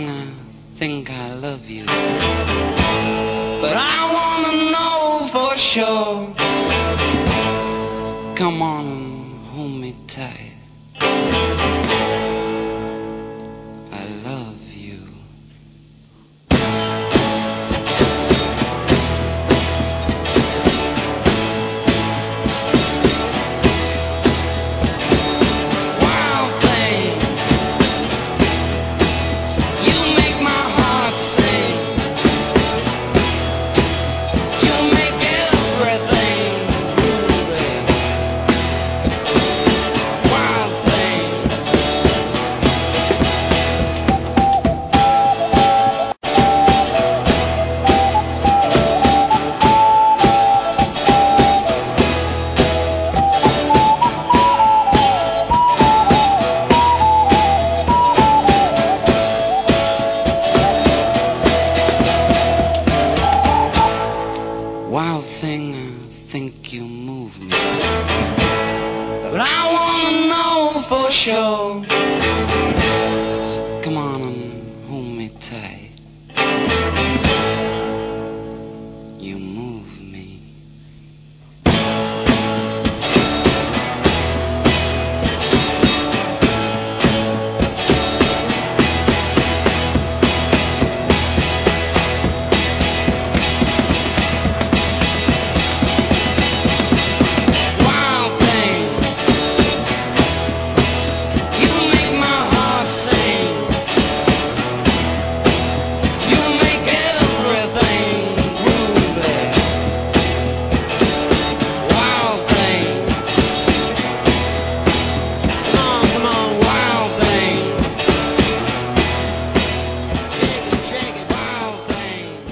thing, I think I love you. But I wanna know for sure. Come on and hold me tight. I love you. Wild thing, you make my heart sing. You make everything groovy. Wild thing. Wild thing, I think you move me. But I wanna know for sure. So come on and hold me tight. You move me. Wild thing, you make my heart sing. You make everything groovy. Wild thing, come on, wild thing. Shake it, wild thing.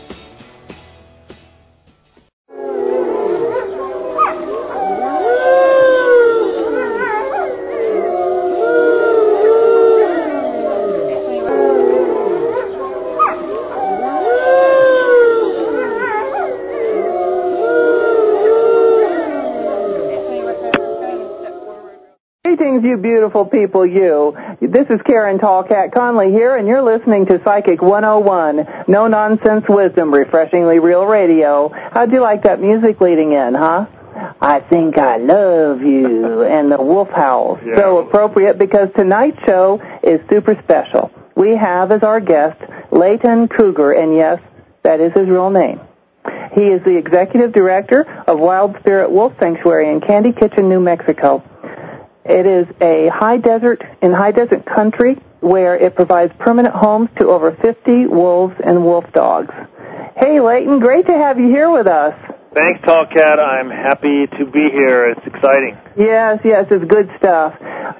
Greetings, you beautiful people, you. This is Karen Tallcat Conley here, and you're listening to Psychic 101, no-nonsense wisdom, refreshingly real radio. How'd you like that music leading in, huh? I think I love you, and the wolf howls. Yeah. So appropriate because tonight's show is super special. We have as our guest Leighton Kruger, and yes, that is his real name. He is the executive director of Wild Spirit Wolf Sanctuary in Candy Kitchen, New Mexico. It is a high desert country where it provides permanent homes to over 50 wolves and wolf dogs. Hey, Leighton, great to have you here with us. Thanks, Tallcat. I'm happy to be here. It's exciting. Yes, it's good stuff.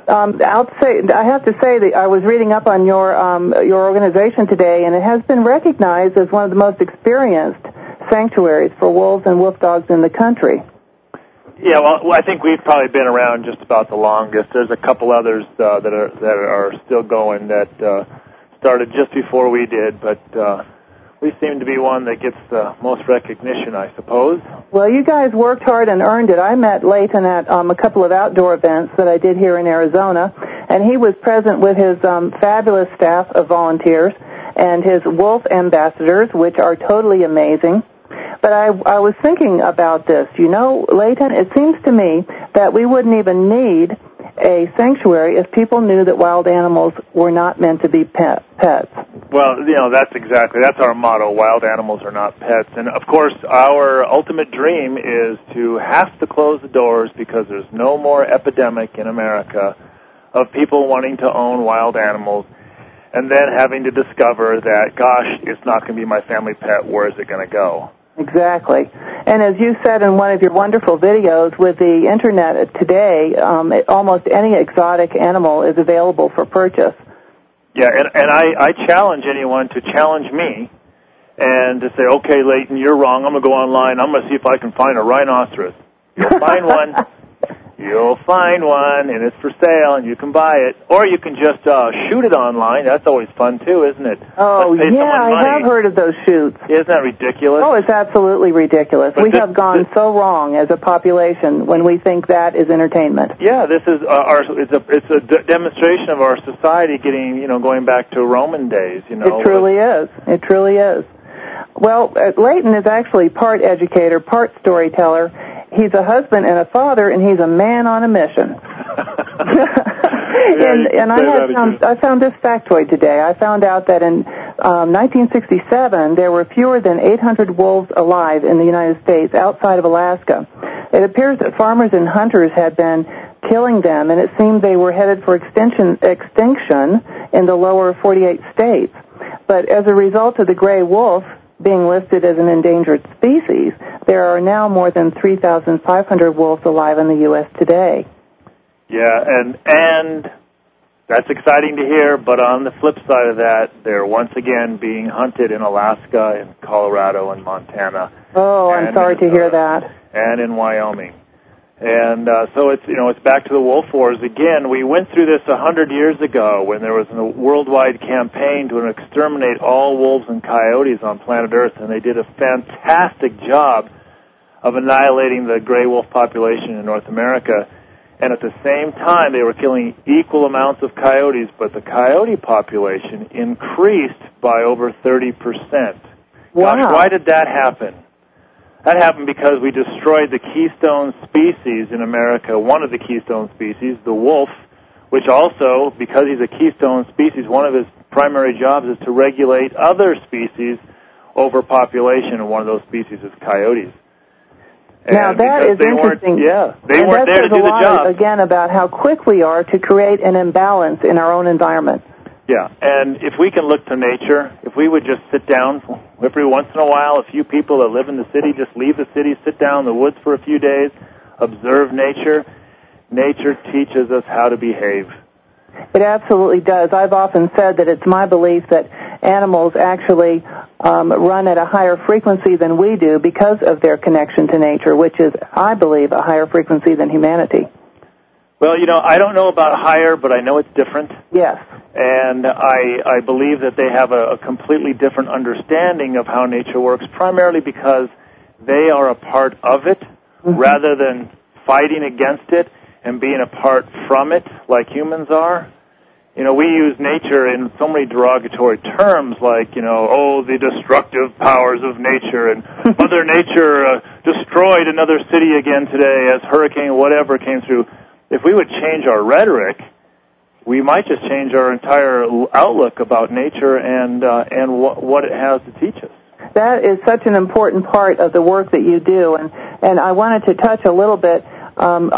I have to say that I was reading up on your organization today, and it has been recognized as one of the most experienced sanctuaries for wolves and wolf dogs in the country. Yeah, well, I think we've probably been around just about the longest. There's a couple others that are still going that started just before we did, but we seem to be one that gets the most recognition, I suppose. Well, you guys worked hard and earned it. I met Leighton at a couple of outdoor events that I did here in Arizona, and he was present with his fabulous staff of volunteers and his wolf ambassadors, which are totally amazing. But I was thinking about this. You know, Leighton, it seems to me that we wouldn't even need a sanctuary if people knew that wild animals were not meant to be pets. Well, that's our motto, wild animals are not pets. And, of course, our ultimate dream is to have to close the doors because there's no more epidemic in America of people wanting to own wild animals and then having to discover that, gosh, it's not going to be my family pet, where is it going to go? Exactly. And as you said in one of your wonderful videos, with the Internet today, almost any exotic animal is available for purchase. Yeah, and I challenge anyone to challenge me and to say, okay, Leighton, you're wrong. I'm going to go online. I'm going to see if I can find a rhinoceros. You'll find one. you'll find one, and it's for sale, and you can buy it. Or you can just shoot it online. That's always fun, too, isn't it? Oh, yeah, I have heard of those shoots. Isn't that ridiculous? Oh, it's absolutely ridiculous. We have gone so wrong as a population when we think that is entertainment. Yeah, this is it's a demonstration of our society getting, going back to Roman days, It truly is. It truly is. Well, Leighton is actually part educator, part storyteller. He's a husband and a father, and he's a man on a mission. I found this factoid today. I found out that in 1967, there were fewer than 800 wolves alive in the United States outside of Alaska. It appears that farmers and hunters had been killing them, and it seemed they were headed for extinction in the lower 48 states. But as a result of the gray wolf being listed as an endangered species, there are now more than 3,500 wolves alive in the U.S. today. Yeah, and that's exciting to hear, but on the flip side of that, they're once again being hunted in Alaska, in Colorado, and Montana. Oh, I'm sorry to hear that. And in Wyoming. And so it's back to the wolf wars again. We went through this 100 years ago when there was a worldwide campaign to exterminate all wolves and coyotes on planet Earth, and they did a fantastic job of annihilating the gray wolf population in North America. And at the same time, they were killing equal amounts of coyotes, but the coyote population increased by over 30%. Wow. Gosh, why did that happen? That happened because we destroyed the keystone species in America, one of the keystone species, the wolf, which also, because he's a keystone species, one of his primary jobs is to regulate other species overpopulation, and one of those species is coyotes. Now, that is interesting. They weren't there to do the job. Again, about how quick we are to create an imbalance in our own environment. Yeah, and if we can look to nature, if we would just sit down every once in a while, a few people that live in the city just leave the city, sit down in the woods for a few days, observe nature. Nature teaches us how to behave. It absolutely does. I've often said that it's my belief that animals actually run at a higher frequency than we do because of their connection to nature, which is, I believe, a higher frequency than humanity. Well, I don't know about higher, but I know it's different. Yes. And I believe that they have a completely different understanding of how nature works, primarily because they are a part of it rather than fighting against it and being apart from it like humans are. We use nature in so many derogatory terms like, the destructive powers of nature, and Mother Nature destroyed another city again today as hurricane whatever came through. If we would change our rhetoric, we might just change our entire outlook about nature and what it has to teach us. That is such an important part of the work that you do, and I wanted to touch a little bit on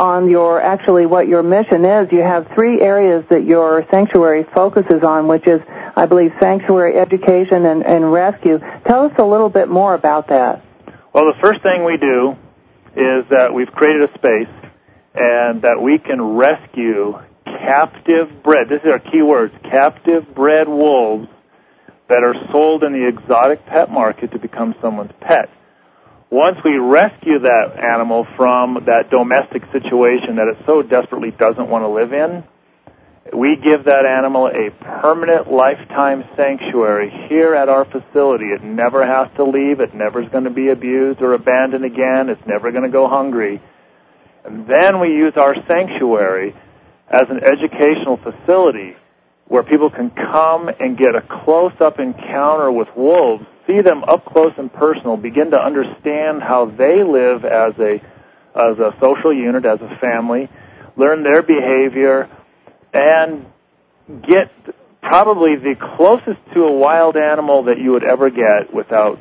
what your mission is. You have 3 areas that your sanctuary focuses on, which is, I believe, sanctuary education and rescue. Tell us a little bit more about that. Well, the first thing we do is that we've created a space and that we can rescue captive bred, this is our key words, captive bred wolves that are sold in the exotic pet market to become someone's pet. Once we rescue that animal from that domestic situation that it so desperately doesn't want to live in, we give that animal a permanent lifetime sanctuary here at our facility. It never has to leave. It never is going to be abused or abandoned again. It's never going to go hungry. And then we use our sanctuary as an educational facility where people can come and get a close-up encounter with wolves, see them up close and personal, begin to understand how they live as a social unit, as a family, learn their behavior, and get probably the closest to a wild animal that you would ever get without,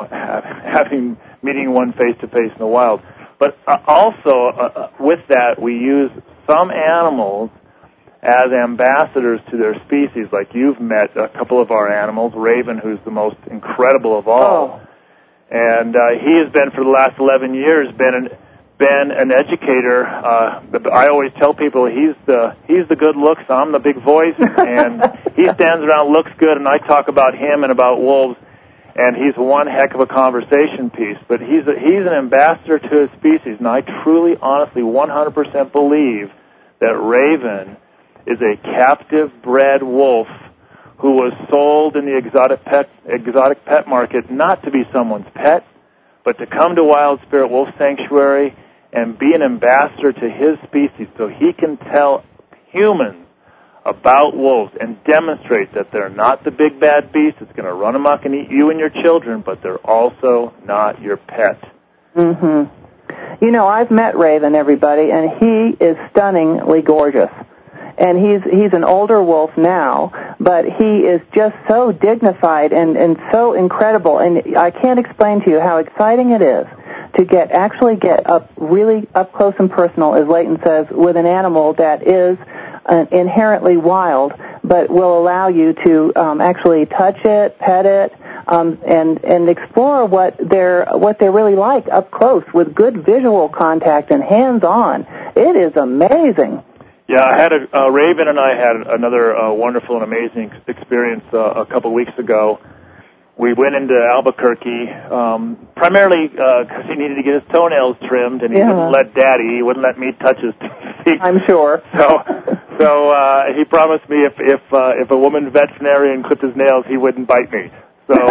meeting one face-to-face in the wild. But also, with that, we use some animals as ambassadors to their species. Like you've met a couple of our animals, Raven, who's the most incredible of all. And he has been, for the last 11 years, been an educator. I always tell people he's the good looks, I'm the big voice, and he stands around, looks good, and I talk about him and about wolves. and he's one heck of a conversation piece. But he's an ambassador to his species, and I truly, honestly, 100% believe that Raven is a captive-bred wolf who was sold in the exotic pet market not to be someone's pet, but to come to Wild Spirit Wolf Sanctuary and be an ambassador to his species so he can tell humans about wolves and demonstrate that they're not the big bad beast that's going to run amok and eat you and your children, but they're also not your pet. Mm-hmm. You know, I've met Raven, everybody, and he is stunningly gorgeous. And he's an older wolf now, but he is just so dignified and so incredible. And I can't explain to you how exciting it is to actually get up really up close and personal, as Leighton says, with an animal that is inherently wild, but will allow you to actually touch it, pet it, and explore what they're really like up close with good visual contact and hands-on. It is amazing. Yeah, I had Raven and I had another wonderful and amazing experience a couple weeks ago. We went into Albuquerque primarily because he needed to get his toenails trimmed, and he wouldn't let Daddy. He wouldn't let me touch his feet. I'm sure. So he promised me if a woman veterinarian clipped his nails, he wouldn't bite me. So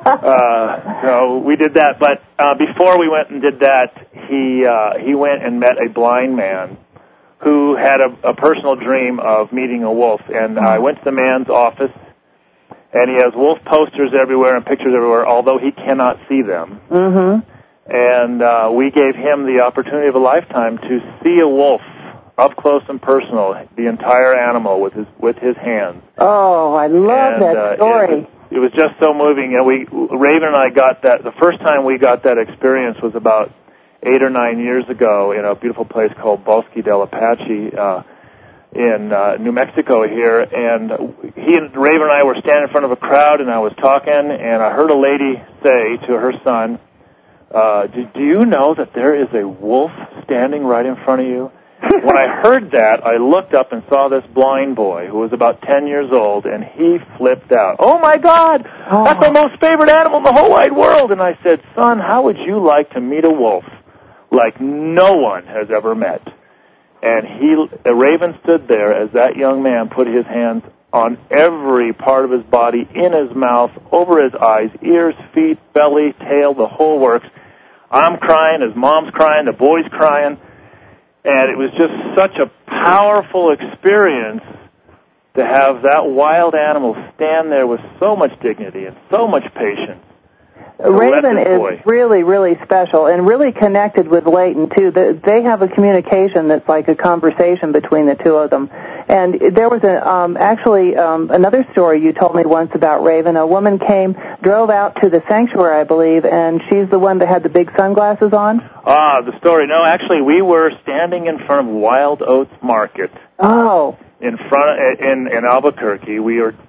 we did that. But before we went and did that, he went and met a blind man who had a personal dream of meeting a wolf. And I went to the man's office, and he has wolf posters everywhere and pictures everywhere, although he cannot see them. Mm-hmm. And we gave him the opportunity of a lifetime to see a wolf up close and personal, the entire animal with his hands. Oh, I love that story. It was just so moving. And Raven and I got that. The first time we got that experience was about 8 or 9 years ago in a beautiful place called Bosque del Apache in New Mexico here. And he and Raven and I were standing in front of a crowd, and I was talking, and I heard a lady say to her son, do you know that there is a wolf standing right in front of you? When I heard that, I looked up and saw this blind boy who was about 10 years old, and he flipped out. Oh, my God, that's my most favorite animal in the whole wide world. And I said, son, how would you like to meet a wolf like no one has ever met? And Raven stood there as that young man put his hands on every part of his body, in his mouth, over his eyes, ears, feet, belly, tail, the whole works. I'm crying, his mom's crying, the boy's crying. And it was just such a powerful experience to have that wild animal stand there with so much dignity and so much patience. Raven is really, really special and really connected with Leighton, too. They have a communication that's like a conversation between the two of them. And there was another story you told me once about Raven. A woman drove out to the sanctuary, I believe, and she's the one that had the big sunglasses on? The story. No, actually, we were standing in front of Wild Oats Market. Oh. In Albuquerque.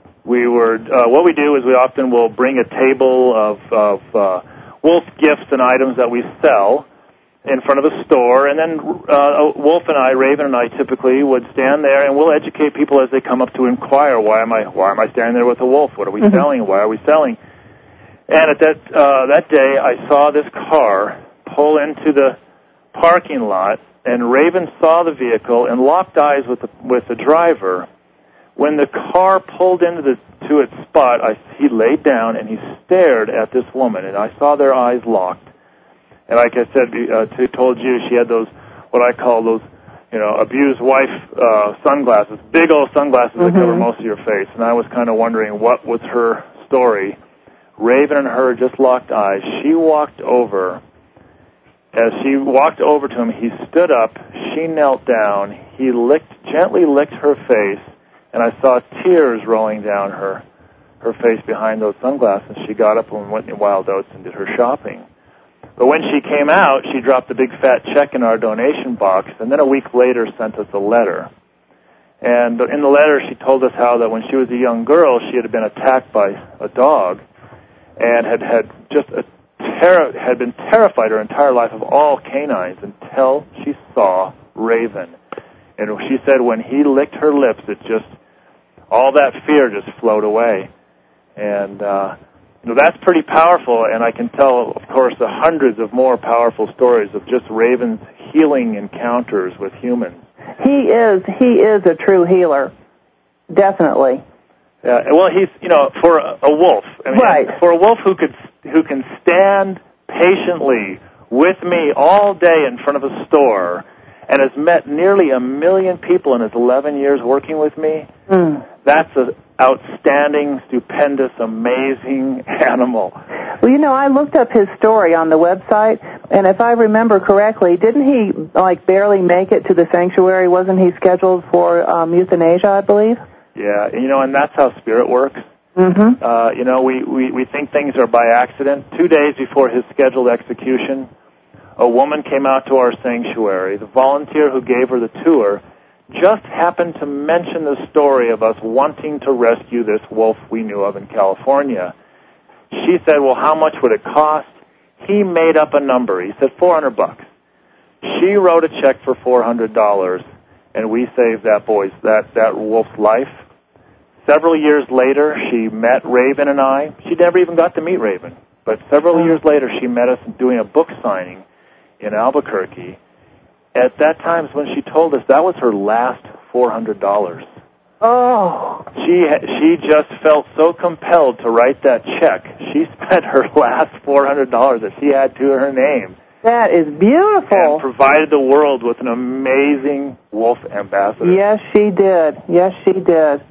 What we do is we often will bring a table of wolf gifts and items that we sell in front of a store, and then Wolf and I, Raven and I, typically would stand there, and we'll educate people as they come up to inquire, why am I standing there with a wolf? What are we selling? Why are we selling? And at that day, I saw this car pull into the parking lot, and Raven saw the vehicle and locked eyes with the driver. When the car pulled into its spot, he laid down and he stared at this woman, and I saw their eyes locked. And like I said, told you, she had those, what I call those, abused wife sunglasses, big old sunglasses that cover most of your face. And I was kind of wondering what was her story. Raven and her just locked eyes. She walked over. As she walked over to him, he stood up. She knelt down. He gently licked her face. And I saw tears rolling down her face behind those sunglasses. She got up and went in Wild Oats and did her shopping. But when she came out, she dropped a big fat check in our donation box, and then a week later sent us a letter. And in the letter, she told us how that when she was a young girl, she had been attacked by a dog and had been terrified her entire life of all canines until she saw Raven. And she said when he licked her lips, all that fear just flowed away. And that's pretty powerful, and I can tell, of course, the hundreds of more powerful stories of just Raven's healing encounters with humans. He is a true healer, definitely. Yeah, well, he's, for a wolf. I mean, right. For a wolf who can stand patiently with me all day in front of a store and has met nearly 1 million people in his 11 years working with me, that's an outstanding, stupendous, amazing animal. Well, I looked up his story on the website, and if I remember correctly, didn't he, barely make it to the sanctuary? Wasn't he scheduled for euthanasia, I believe? Yeah, and that's how spirit works. Mm-hmm. We think things are by accident. 2 days before his scheduled execution, a woman came out to our sanctuary. The volunteer who gave her the tour just happened to mention the story of us wanting to rescue this wolf we knew of in California. She said, well, how much would it cost? He made up a number. He said $400. She wrote a check for $400, and we saved that wolf's life. Several years later, she met Raven and I. She never even got to meet Raven, but several years later, she met us doing a book signing in Albuquerque. At that time, when she told us that was her last $400. Oh. She just felt so compelled to write that check. She spent her last $400 that she had to her name. That is beautiful. And provided the world with an amazing wolf ambassador. Yes, she did. Yes, she did.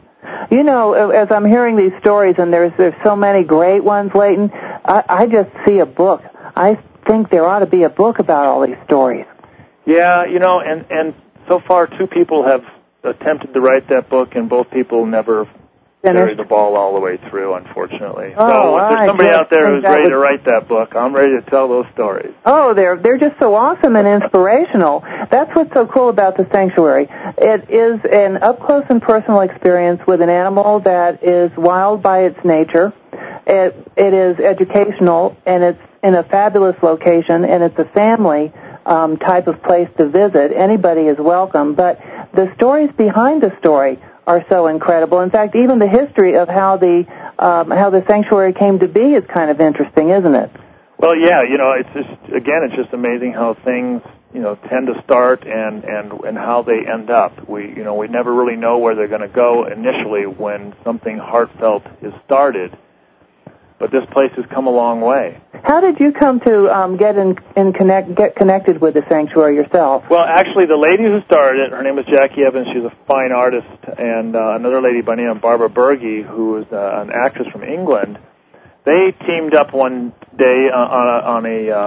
As I'm hearing these stories, and there's so many great ones, Leighton, I just see a book. I think there ought to be a book about all these stories. Yeah, and so far 2 people have attempted to write that book, and both people never carried the ball all the way through, unfortunately. So if there's somebody out there who's ready to write that book, I'm ready to tell those stories. Oh, they're just so awesome and inspirational. That's what's so cool about the sanctuary. It is an up-close and personal experience with an animal that is wild by its nature. It is educational, and it's in a fabulous location, and it's a family type of place to visit. Anybody is welcome, but the stories behind the story are so incredible. In fact, even the history of how the sanctuary came to be is kind of interesting, isn't it? Well, yeah, it's just amazing how things, tend to start and how they end up. We never really know where they're going to go initially when something heartfelt is started. But this place has come a long way. How did you come to get connected with the sanctuary yourself? Well, actually, the lady who started it, her name was Jackie Evans. She's a fine artist, and another lady by the name of Barbara Berge, who is an actress from England. They teamed up one day on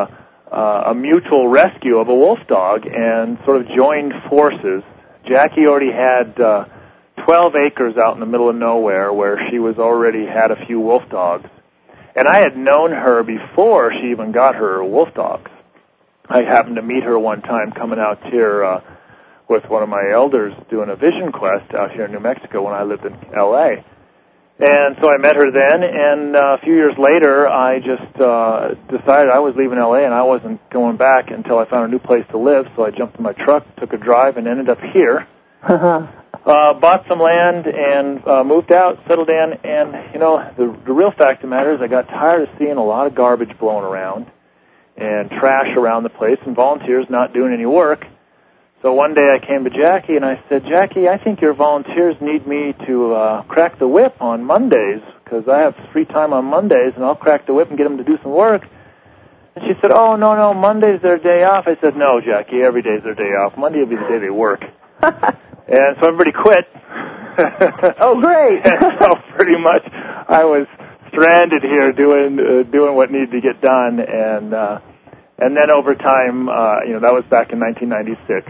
a mutual rescue of a wolf dog and sort of joined forces. Jackie already had 12 acres out in the middle of nowhere where she already had a few wolf dogs. And I had known her before she even got her wolf dogs. I happened to meet her one time coming out here with one of my elders doing a vision quest out here in New Mexico when I lived in L.A. And so I met her then, and a few years later, I just decided I was leaving L.A. and I wasn't going back until I found a new place to live, so I jumped in my truck, took a drive, and ended up here. Bought some land and moved out, settled in, and, the real fact of the matter is I got tired of seeing a lot of garbage blowing around and trash around the place and volunteers not doing any work. So one day I came to Jackie and I said, Jackie, I think your volunteers need me to crack the whip on Mondays because I have free time on Mondays and I'll crack the whip and get them to do some work. And she said, oh, no, Monday's their day off. I said, no, Jackie, every day's their day off. Monday will be the day they work. And so everybody quit. Oh, great. And so pretty much I was stranded here doing what needed to get done. And then over time, that was back in 1996.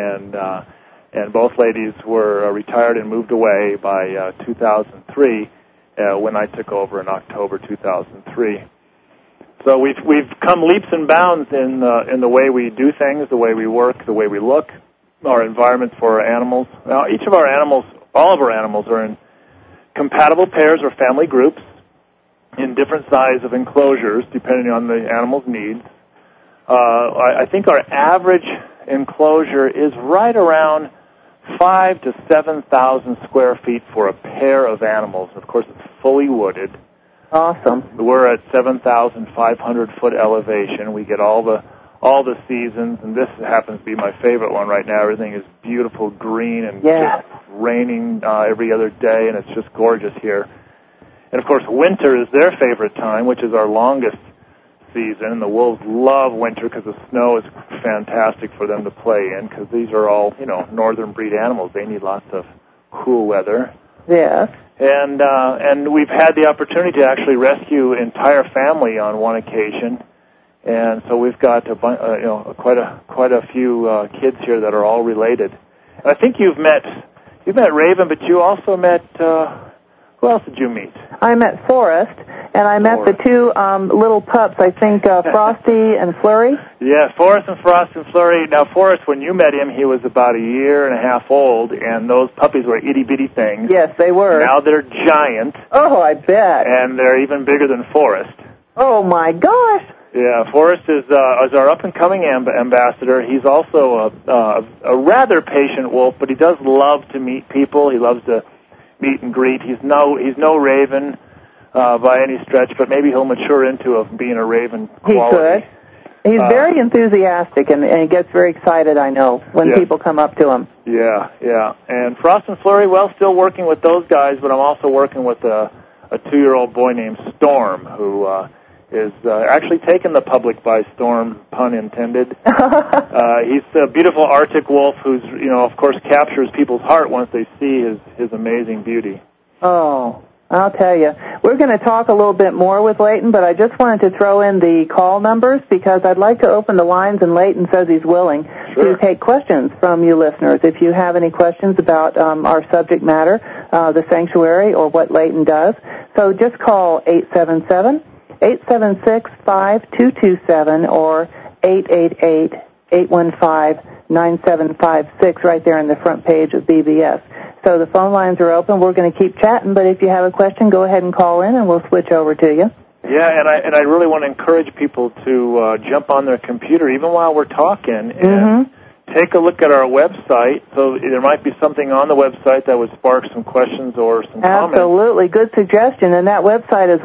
And both ladies were retired and moved away by 2003 when I took over in October 2003. So we've come leaps and bounds in the way we do things, the way we work, the way we look, our environment for our animals. Now, all of our animals are in compatible pairs or family groups in different size of enclosures depending on the animal's needs. I think our average enclosure is right around 5,000 to 7,000 square feet for a pair of animals. Of course, it's fully wooded. Awesome. We're at 7,500-foot elevation. We get all the seasons, and this happens to be my favorite one right now. Everything is beautiful green and just raining every other day, and it's just gorgeous here. And, of course, winter is their favorite time, which is our longest season. The wolves love winter because the snow is fantastic for them to play in, because these are all, northern breed animals. They need lots of cool weather. Yes. And we've had the opportunity to actually rescue entire family on one occasion. And so we've got quite a few kids here that are all related. And I think you've met Raven, but you also met who else did you meet? I met Forrest, and I met the two little pups. I think Frosty and Flurry. Yeah, Forrest and Frost and Flurry. Now, Forrest, when you met him, he was about a year and a half old, and those puppies were itty bitty things. Yes, they were. Now they're giant. Oh, I bet. And they're even bigger than Forrest. Oh my gosh. Yeah, Forrest is our up-and-coming ambassador. He's also a rather patient wolf, but he does love to meet people. He loves to meet and greet. He's no Raven by any stretch, but maybe he'll mature into being a Raven quality. He could. He's very enthusiastic, and he gets very excited, I know, when people come up to him. Yeah. And Frost and Flurry, still working with those guys, but I'm also working with a 2-year-old boy named Storm, who is actually taken the public by storm, pun intended. He's a beautiful Arctic wolf who's, of course, captures people's heart once they see his amazing beauty. Oh, I'll tell you. We're going to talk a little bit more with Leighton, but I just wanted to throw in the call numbers because I'd like to open the lines, and Leighton says he's willing to take questions from you listeners. If you have any questions about our subject matter, the sanctuary, or what Leighton does, so just call 877-876-5227 or 888-815-9756 right there on the front page of BBS. So the phone lines are open. We're going to keep chatting, but if you have a question, go ahead and call in, and we'll switch over to you. Yeah, and I really want to encourage people to jump on their computer even while we're talking and take a look at our website. So there might be something on the website that would spark some questions or some comments. Absolutely. Good suggestion. And that website is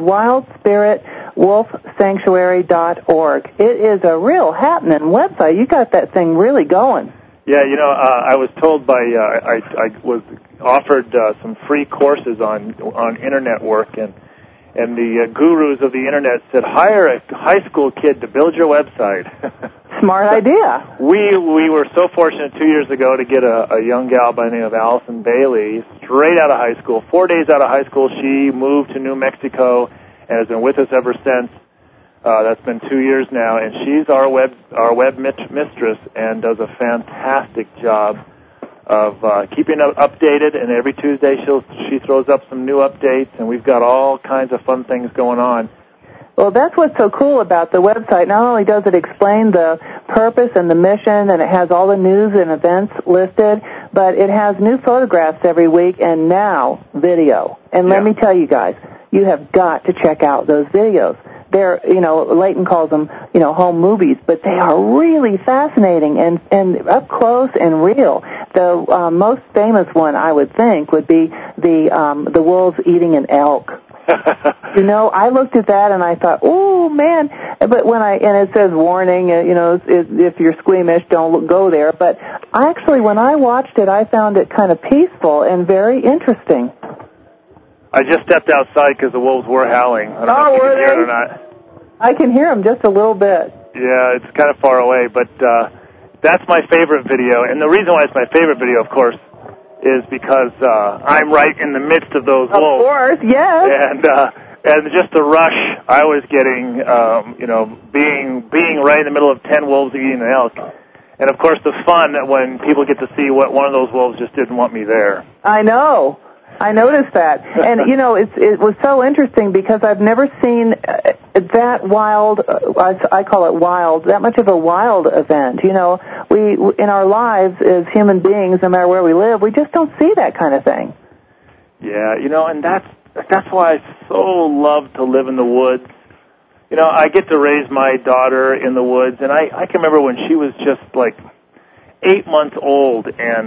wildspiritwolfsanctuary.org. It is a real happening website. You got that thing really going. Yeah, I was told I was offered some free courses on internet work, and the gurus of the internet said, hire a high school kid to build your website. Smart idea. We were so fortunate 2 years ago to get a young gal by the name of Allison Bailey, straight out of high school. 4 days out of high school, she moved to New Mexico and has been with us ever since. That's been 2 years now, and she's our web mistress and does a fantastic job of keeping updated. And every Tuesday she throws up some new updates, and we've got all kinds of fun things going on. Well, that's what's so cool about the website. Not only does it explain the purpose and the mission, and it has all the news and events listed, but it has new photographs every week and now video. And let me tell you guys, you have got to check out those videos. They're, Leighton calls them, home movies, but they are really fascinating and up close and real. The most famous one, I would think, would be the wolves eating an elk. I looked at that and I thought, oh man! But and it says warning, if you're squeamish, don't go there. But when I watched it, I found it kind of peaceful and very interesting. I just stepped outside because the wolves were howling. I don't know if you can hear it or not. I can hear them just a little bit. Yeah, it's kind of far away, but that's my favorite video. And the reason why it's my favorite video, of course, is because I'm right in the midst of those wolves. Of course, yes. And just the rush I was getting, being right in the middle of 10 wolves eating an elk. And, of course, the fun when people get to see what one of those wolves just didn't want me there. I know. I noticed that. And, it was so interesting because I've never seen that wild, I call it wild, that much of a wild event. We in our lives as human beings, no matter where we live, we just don't see that kind of thing. Yeah, and that's why I so love to live in the woods. I get to raise my daughter in the woods, and I can remember when she was just like 8 months old, and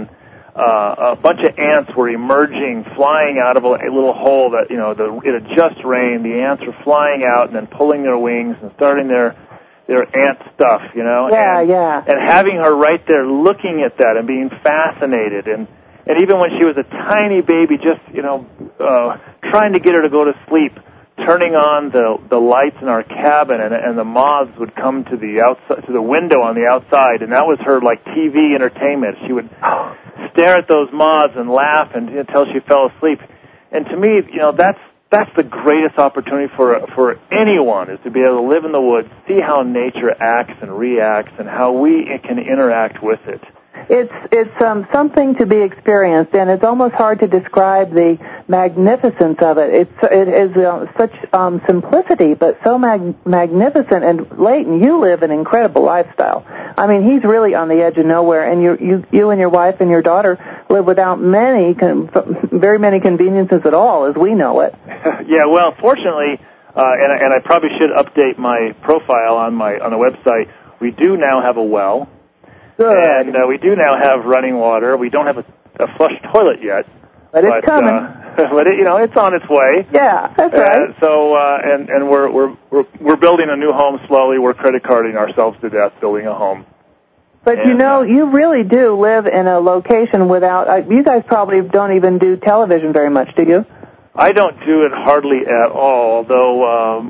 a bunch of ants were emerging, flying out of a little hole that, it had just rained. The ants were flying out and then pulling their wings and starting their ant stuff, Yeah. And having her right there looking at that and being fascinated. And even when she was a tiny baby, just, trying to get her to go to sleep, turning on the lights in our cabin, and the moths would come to the outside, to the window on the outside, and that was her like TV entertainment. She would stare at those moths and laugh until she fell asleep. And to me, that's the greatest opportunity for anyone, is to be able to live in the woods, see how nature acts and reacts, and how we can interact with it. It's something to be experienced, and it's almost hard to describe the magnificence of it. It is such simplicity, but so magnificent. And Leighton, you live an incredible lifestyle. I mean, he's really on the edge of nowhere, and you and your wife and your daughter live without very many conveniences at all, as we know it. Yeah, well, fortunately, and I probably should update my profile on the website. We do now have a well. Good. And we do now have running water. We don't have a flush toilet yet. But it's coming. But it's on its way. Yeah, that's right. So and we're building a new home slowly. We're credit carding ourselves to death building a home. But you really do live in a location without. You guys probably don't even do television very much, do you? I don't do it hardly at all. Although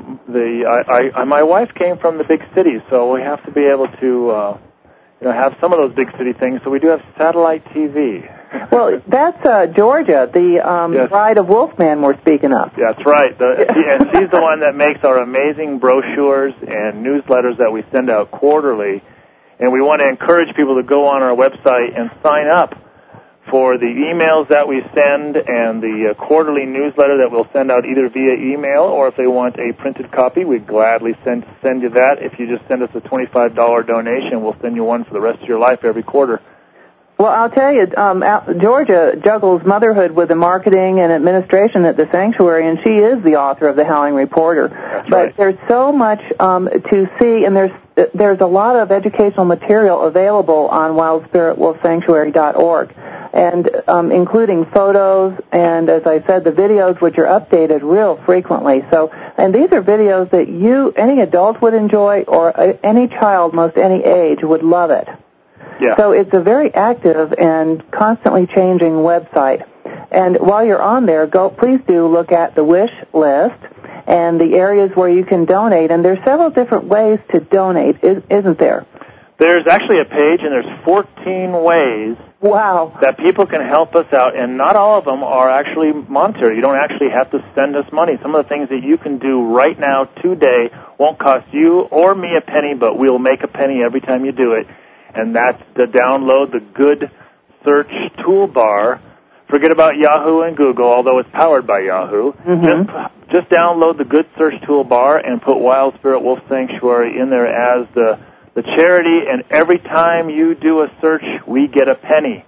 my wife came from the big cities, so we have to be able to. Have some of those big city things, so we do have satellite TV. Well, that's Georgia, the Bride of Wolfman we're speaking of. That's right. And she's the one that makes our amazing brochures and newsletters that we send out quarterly. And we want to encourage people to go on our website and sign up for the emails that we send and the quarterly newsletter that we'll send out either via email, or if they want a printed copy, we'd gladly send you that. If you just send us a $25 donation, we'll send you one for the rest of your life every quarter. Well, I'll tell you, Georgia juggles motherhood with the marketing and administration at the sanctuary, and she is the author of The Howling Reporter. That's but right. There's so much to see, and there's a lot of educational material available on wildspiritwolfsanctuary.org, and including photos and, as I said, the videos, which are updated real frequently. And these are videos that any adult would enjoy, or any child, most any age, would love it. Yeah. So it's a very active and constantly changing website. And while you're on there, please do look at the wish list and the areas where you can donate. And there's several different ways to donate, isn't there? There's actually a page, and there's 14 ways that people can help us out, and not all of them are actually monetary. You don't actually have to send us money. Some of the things that you can do right now, today, won't cost you or me a penny, but we'll make a penny every time you do it. And that's to download the Good Search toolbar. Forget about Yahoo and Google, although it's powered by Yahoo. Mm-hmm. Just download the Good Search toolbar and put Wild Spirit Wolf Sanctuary in there as the charity, and every time you do a search, we get a penny.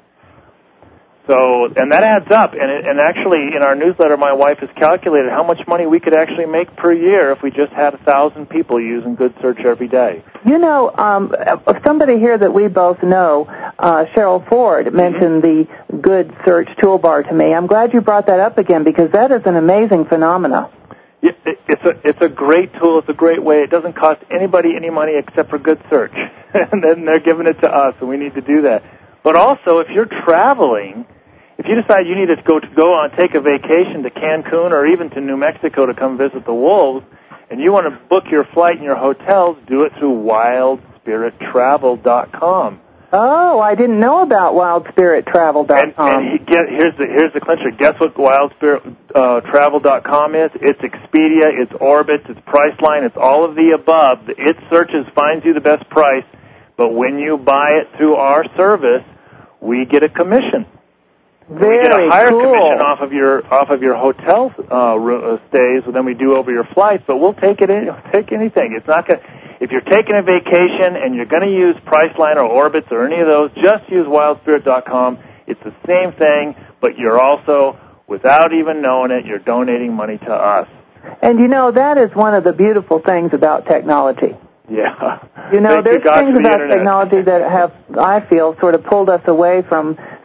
So, and that adds up. And actually, in our newsletter, my wife has calculated how much money we could actually make per year if we just had 1,000 people using Good Search every day. Somebody here that we both know, Cheryl Ford, mentioned the Good Search toolbar to me. I'm glad you brought that up again, because that is an amazing phenomenon. It's a great tool. It's a great way. It doesn't cost anybody any money except for Good Search, and then they're giving it to us, and we need to do that. But also, if you're traveling, if you decide you need to go take a vacation to Cancun or even to New Mexico to come visit the wolves, and you want to book your flight and your hotels, do it through wildspirittravel.com. Oh, I didn't know about wildspirittravel.com. And here's the clincher. Guess what wildspirittravel.com is? It's Expedia, it's Orbitz, it's Priceline, it's all of the above. It searches, finds you the best price, but when you buy it through our service, we get a commission. We get a higher commission off of your hotel stays than we do over your flights, but we'll take anything. It's not going. If you're taking a vacation and you're going to use Priceline or Orbitz or any of those, just use wildspirit.com. It's the same thing, but you're also, without even knowing it, you're donating money to us. And that is one of the beautiful things about technology. Yeah. There's things about technology that have, I feel, sort of pulled us away from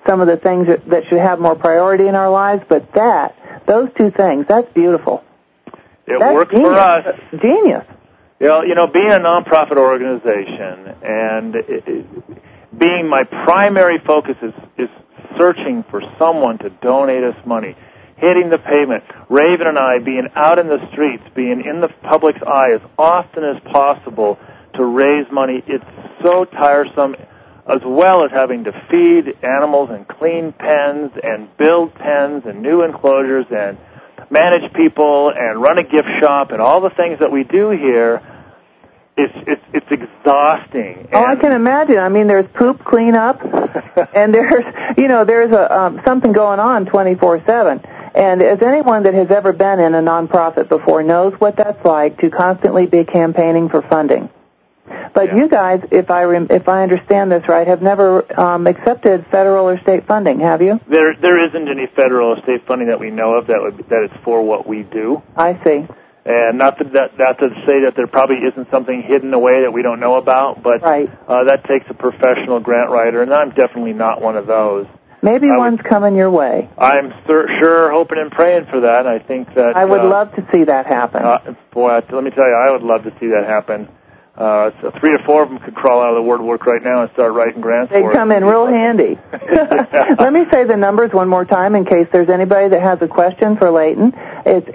some of the things that should have more priority in our lives, but those two things, that's beautiful. That's works genius. For us. Genius. Being a nonprofit organization and being my primary focus is searching for someone to donate us money, hitting the pavement. Raven and I being out in the streets, being in the public's eye as often as possible to raise money. It's so tiresome, as well as having to feed animals and clean pens and build pens and new enclosures and manage people and run a gift shop and all the things that we do here. It's exhausting. I can imagine. I mean, there's poop cleanup, and there's something going on 24/7. And as anyone that has ever been in a nonprofit before knows what that's like to constantly be campaigning for funding. But you guys, if I understand this right, have never accepted federal or state funding, have you? There isn't any federal or state funding that we know of that is for what we do. I see. And not to say that there probably isn't something hidden away that we don't know about, but right. That takes a professional grant writer, and I'm definitely not one of those. Maybe one's coming your way. I'm sure hoping and praying for that. I think that I would love to see that happen. Boy, let me tell you, I would love to see that happen. So 3 or 4 of them could crawl out of the word work right now and start writing grants for us. They'd come in real handy. Let me say the numbers one more time in case there's anybody that has a question for Leighton. It's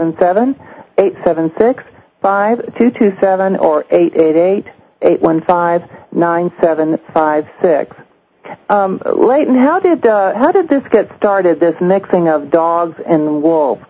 877-876-5227 or 888-815-9756. Leighton, how did this get started, this mixing of dogs and wolves?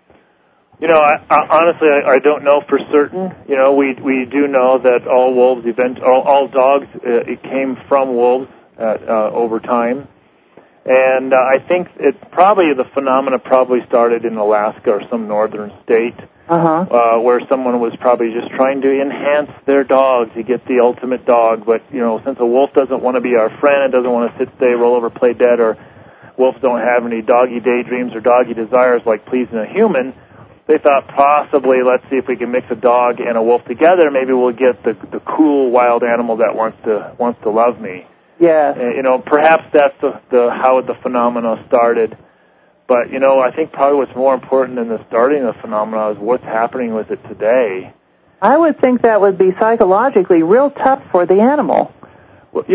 Honestly, I don't know for certain. We do know that all dogs, it came from wolves over time. And I think the phenomena probably started in Alaska or some northern state, where someone was probably just trying to enhance their dog to get the ultimate dog. But, since a wolf doesn't want to be our friend, doesn't want to sit, stay, roll over, play dead, or wolves don't have any doggy daydreams or doggy desires like pleasing a human, they thought possibly, let's see if we can mix a dog and a wolf together. Maybe we'll get the cool wild animal that wants to love me. Yeah. Perhaps that's how the phenomena started. But I think probably what's more important than the starting of the phenomena is what's happening with it today. I would think that would be psychologically real tough for the animal. Well,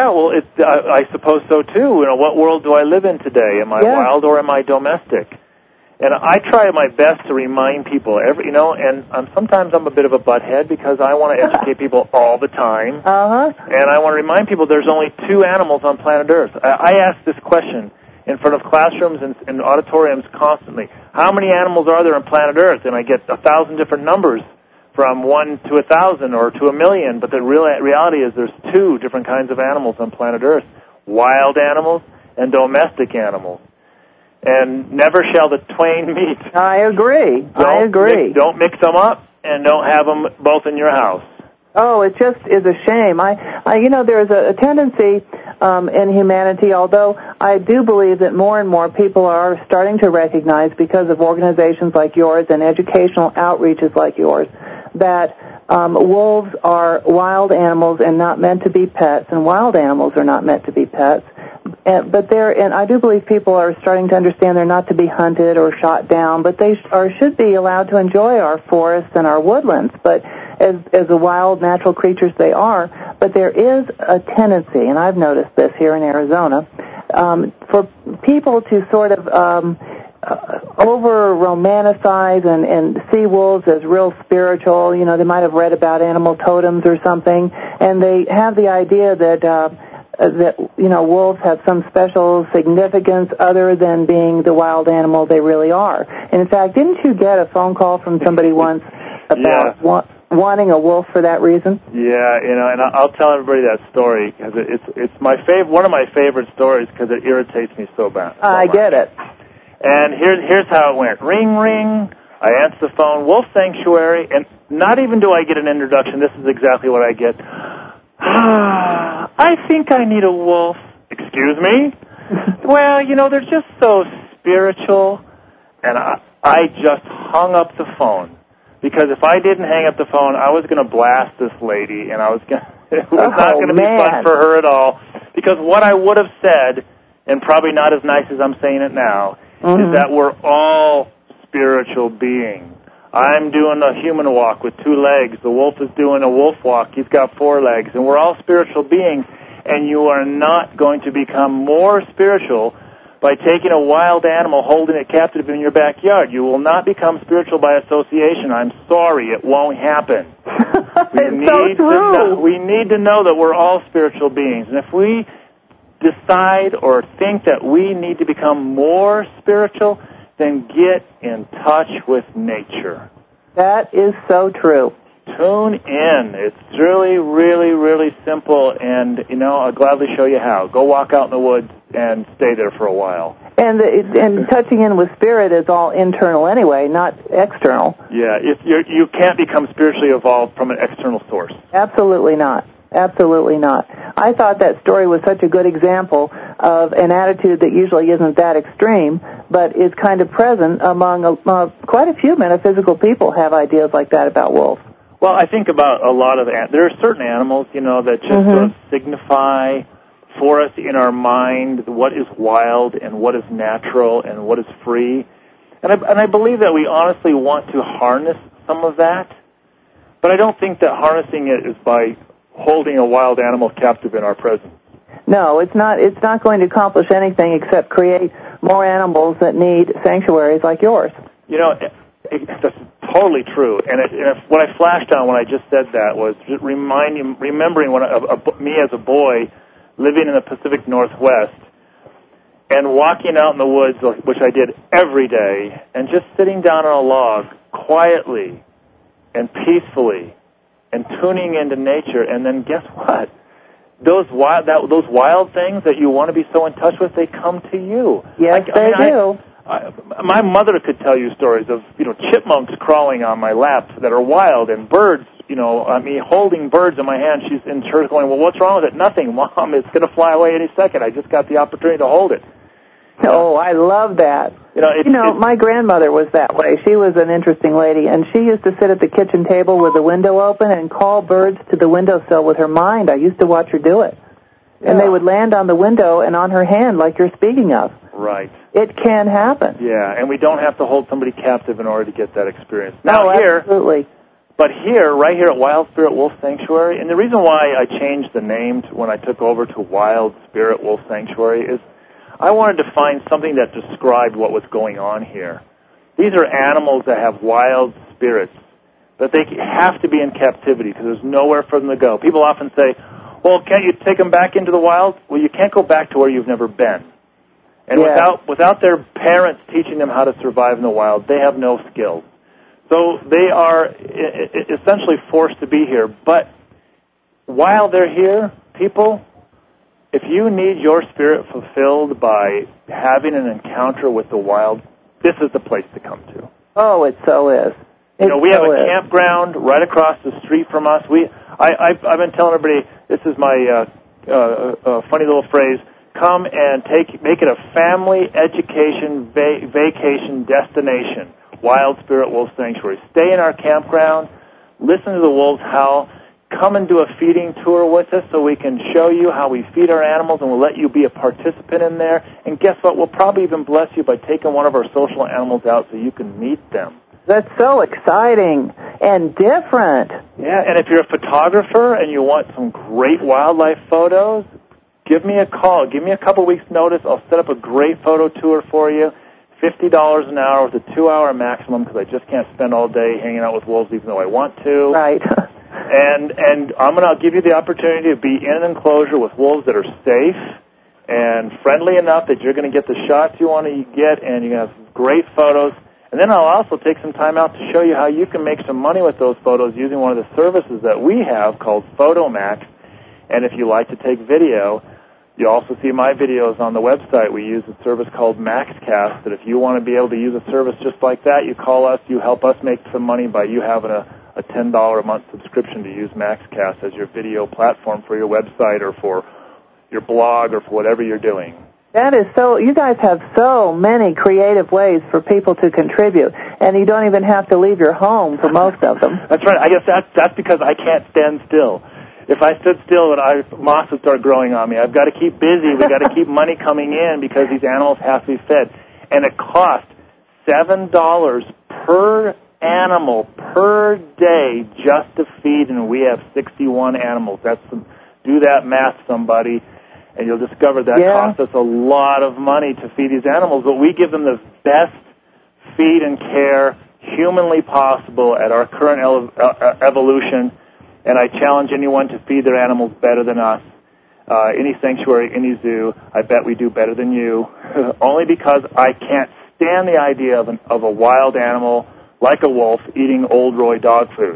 I suppose so too. What world do I live in today? Am I wild or am I domestic? And I try my best to remind people sometimes I'm a bit of a butthead because I want to educate people all the time. And I want to remind people there's only 2 animals on planet Earth. I ask this question in front of classrooms and auditoriums constantly. How many animals are there on planet Earth? And I get 1,000 different numbers, from 1 to 1,000 or to 1,000,000. But the reality is there's 2 different kinds of animals on planet Earth: wild animals and domestic animals. And never shall the twain meet. I agree. Don't mix them up, and don't have them both in your house. Oh, it just is a shame. There's a tendency in humanity, although I do believe that more and more people are starting to recognize, because of organizations like yours and educational outreaches like yours, that wolves are wild animals and not meant to be pets, and wild animals are not meant to be pets. And I do believe people are starting to understand they're not to be hunted or shot down, but they should be allowed to enjoy our forests and our woodlands, but as the wild natural creatures they are. But there is a tendency, and I've noticed this here in Arizona, for people to sort of over-romanticize and see wolves as real spiritual. They might have read about animal totems or something, and they have the idea that wolves have some special significance other than being the wild animal they really are. And in fact, didn't you get a phone call from somebody once about wanting a wolf for that reason? Yeah, and I'll tell everybody that story because it's one of my favorite stories because it irritates me so bad. I get it. And here's how it went. Ring, ring. I answer the phone. Wolf Sanctuary, and not even do I get an introduction. This is exactly what I get. I think I need a wolf. Excuse me? Well, they're just so spiritual. And I just hung up the phone. Because if I didn't hang up the phone, I was going to blast this lady, and it was not going to be fun for her at all. Because what I would have said and probably not as nice as I'm saying it now, is that we're all spiritual beings. I'm doing a human walk with 2 legs. The wolf is doing a wolf walk. He's got 4 legs. And we're all spiritual beings, and you are not going to become more spiritual by taking a wild animal, holding it captive in your backyard. You will not become spiritual by association. I'm sorry, it won't happen. It's so true. We need to know that we're all spiritual beings. And if we decide or think that we need to become more spiritual, then get in touch with nature. That is so true. Tune in. It's really, really, really simple, and, I'll gladly show you how. Go walk out in the woods and stay there for a while. And touching in with spirit is all internal anyway, not external. Yeah, you can't become spiritually evolved from an external source. Absolutely not. Absolutely not. I thought that story was such a good example of an attitude that usually isn't that extreme, but is kind of present among quite a few metaphysical people have ideas like that about wolves. Well, I think about a lot of there are certain animals, that just sort of signify for us in our mind what is wild and what is natural and what is free. And I believe that we honestly want to harness some of that, but I don't think that harnessing it is by holding a wild animal captive in our presence. No, it's not. It's not going to accomplish anything except create more animals that need sanctuaries like yours. That's totally true. And what I flashed on when I just said that was just remembering me as a boy living in the Pacific Northwest and walking out in the woods, which I did every day, and just sitting down on a log quietly and peacefully and tuning into nature. And then guess what? Those wild things that you want to be so in touch with, they come to you. Yes, they do. My mother could tell you stories of chipmunks crawling on my lap that are wild, and birds. Holding birds in my hand. She's in church going, "Well, what's wrong with it?" "Nothing, Mom. It's going to fly away any second. I just got the opportunity to hold it." Oh, I love that. My grandmother was that way. She was an interesting lady, and she used to sit at the kitchen table with the window open and call birds to the windowsill with her mind. I used to watch her do it. Yeah. And they would land on the window and on her hand like you're speaking of. Right. It can happen. Yeah, and we don't have to hold somebody captive in order to get that experience. Absolutely. But right here at Wild Spirit Wolf Sanctuary, and the reason why I changed the name when I took over to Wild Spirit Wolf Sanctuary is I wanted to find something that described what was going on here. These are animals that have wild spirits, but they have to be in captivity because there's nowhere for them to go. People often say, "Well, can't you take them back into the wild?" Well, you can't go back to where you've never been. And without their parents teaching them how to survive in the wild, they have no skills. So they are essentially forced to be here. But while they're here, people, if you need your spirit fulfilled by having an encounter with the wild, this is the place to come to. Oh, it so is. We have a campground right across the street from us. I've been telling everybody, this is my funny little phrase, come and make it a family education vacation destination, Wild Spirit Wolf Sanctuary. Stay in our campground, listen to the wolves howl, come and do a feeding tour with us so we can show you how we feed our animals, and we'll let you be a participant in there. And guess what? We'll probably even bless you by taking one of our social animals out so you can meet them. That's so exciting and different. Yeah, and if you're a photographer and you want some great wildlife photos, give me a call. Give me a couple weeks' notice. I'll set up a great photo tour for you. $50 an hour with a 2-hour maximum because I just can't spend all day hanging out with wolves even though I want to. Right. And I'm going to give you the opportunity to be in an enclosure with wolves that are safe and friendly enough that you're going to get the shots you want to get, and you're going to have great photos. And then I'll also take some time out to show you how you can make some money with those photos using one of the services that we have called PhotoMax. And if you like to take video, you also see my videos on the website. We use a service called MaxCast, that if you want to be able to use a service just like that, you call us, you help us make some money by you having a $10 a month subscription to use MaxCast as your video platform for your website or for your blog or for whatever you're doing. That is so, you guys have so many creative ways for people to contribute, and you don't even have to leave your home for most of them. That's right. I guess that's because I can't stand still. If I stood still, moss would start growing on me. I've got to keep busy. We've got to keep money coming in because these animals have to be fed. And it costs $7 per animal per day just to feed, and we have 61 animals. Do that math, somebody, and you'll discover that costs us a lot of money to feed these animals. But we give them the best feed and care humanly possible at our current evolution. And I challenge anyone to feed their animals better than us. Any sanctuary, any zoo, I bet we do better than you. Only because I can't stand the idea of a wild animal like a wolf eating Old Roy dog food.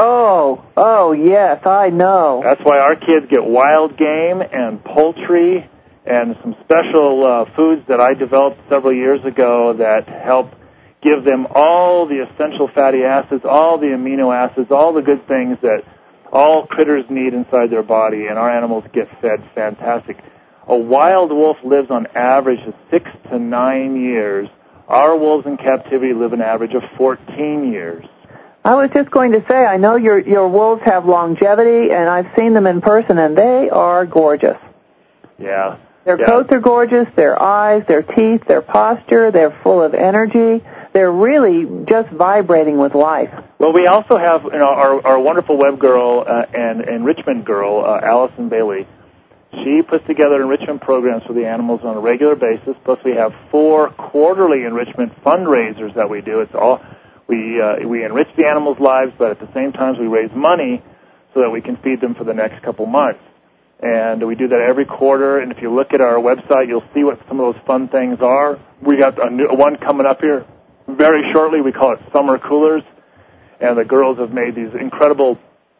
Oh, yes, I know. That's why our kids get wild game and poultry and some special foods that I developed several years ago that help give them all the essential fatty acids, all the amino acids, all the good things that all critters need inside their body, and our animals get fed fantastic. A wild wolf lives on average of 6 to 9 years. Our wolves in captivity live an average of 14 years. I was just going to say, I know your wolves have longevity, and I've seen them in person, and they are gorgeous. Yeah. Their coats are gorgeous, their eyes, their teeth, their posture, they're full of energy. They're really just vibrating with life. Well, we also have our wonderful web girl and enrichment girl, Allison Bailey. She puts together enrichment programs for the animals on a regular basis. Plus, we have 4 quarterly enrichment fundraisers that we do. It's all we enrich the animals' lives, but at the same time, we raise money so that we can feed them for the next couple months. And we do that every quarter. And if you look at our website, you'll see what some of those fun things are. We got a new one coming up here very shortly. We call it Summer Coolers. And the girls have made these incredible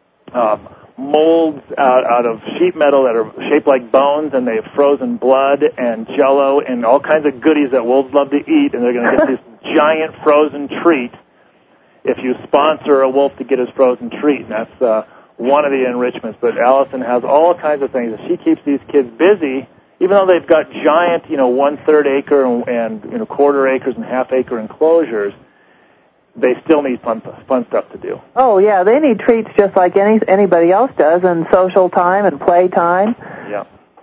molds out of sheet metal that are shaped like bones, and they have frozen blood and Jell-O and all kinds of goodies that wolves love to eat. And they're going to get this giant frozen treat if you sponsor a wolf to get his frozen treat. And that's one of the enrichments. But Allison has all kinds of things. She keeps these kids busy, even though they've got giant, 1/3 acre and quarter acres and half acre enclosures. They still need fun stuff to do. Oh, yeah, they need treats just like anybody else does, and social time and play time. Yeah.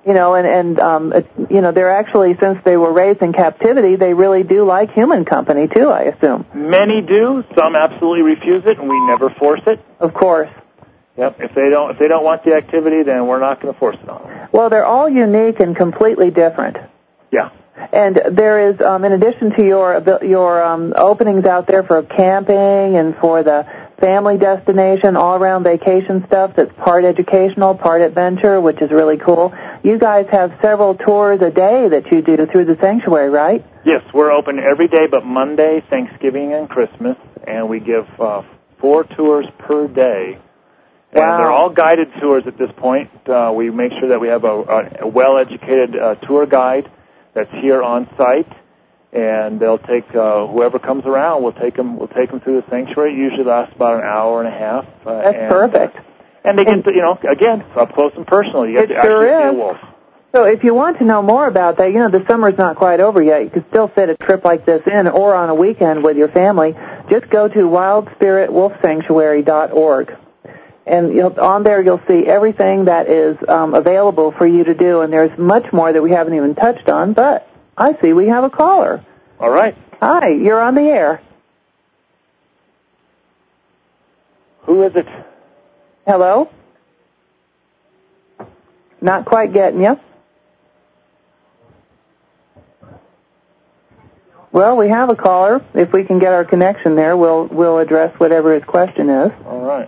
They're actually, since they were raised in captivity, they really do like human company, too, I assume. Many do. Some absolutely refuse it, and we never force it. Of course. Yep. If they don't want the activity, then we're not going to force it on them. Well, they're all unique and completely different. Yeah. And there is, in addition to your openings out there for camping and for the family destination, all-around vacation stuff that's part educational, part adventure, which is really cool, you guys have several tours a day that you do through the sanctuary, right? Yes, we're open every day but Monday, Thanksgiving, and Christmas, and we give 4 tours per day. And they're all guided tours at this point. We make sure that we have a well-educated tour guide that's here on site, and they'll take whoever comes around. We'll take them through the sanctuary. It usually lasts about an hour and a half. That's perfect. And they get to, again, up close and personal. You get to actually see a wolf. So if you want to know more about that, the summer's not quite over yet. You can still fit a trip like this in, or on a weekend with your family. Just go to wildspiritwolfsanctuary.org. And on there you'll see everything that is available for you to do, and there's much more that we haven't even touched on, but I see we have a caller. All right. Hi, you're on the air. Who is it? Hello? Not quite getting you. Well, we have a caller. If we can get our connection there, we'll address whatever his question is. All right.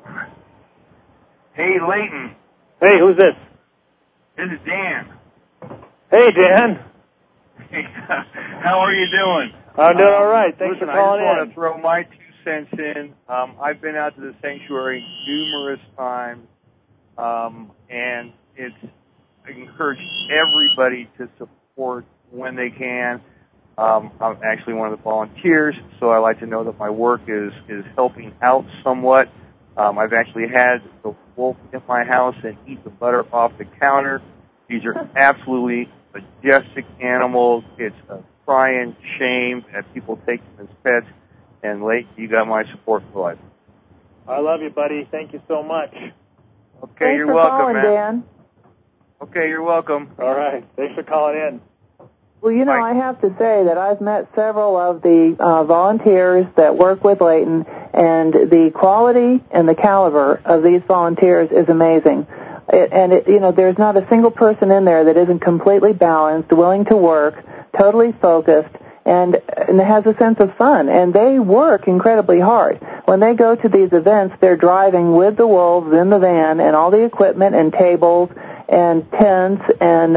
Hey, Leighton. Hey, who's this? This is Dan. Hey, Dan. Hey, how are you doing? I'm doing all right. Thanks for calling in. I just want to throw my 2 cents in. I've been out to the sanctuary numerous times, and I encourage everybody to support when they can. I'm actually one of the volunteers, so I like to know that my work is helping out somewhat. I've actually had the wolf in my house and eat the butter off the counter. These are absolutely majestic animals. It's a crying shame that people take them as pets. And, Leighton, you got my support for life. I love you, buddy. Thank you so much. Okay, Thanks you're for welcome, calling, man. Dan. Okay, you're welcome. All right. Thanks for calling in. Well, you know, Bye. I have to say that I've met several of the volunteers that work with Leighton, and the quality and the caliber of these volunteers is amazing. You know, there's not a single person in there that isn't completely balanced, willing to work, totally focused, and has a sense of fun. And they work incredibly hard. When they go to these events, they're driving with the wolves in the van and all the equipment and tables and tents and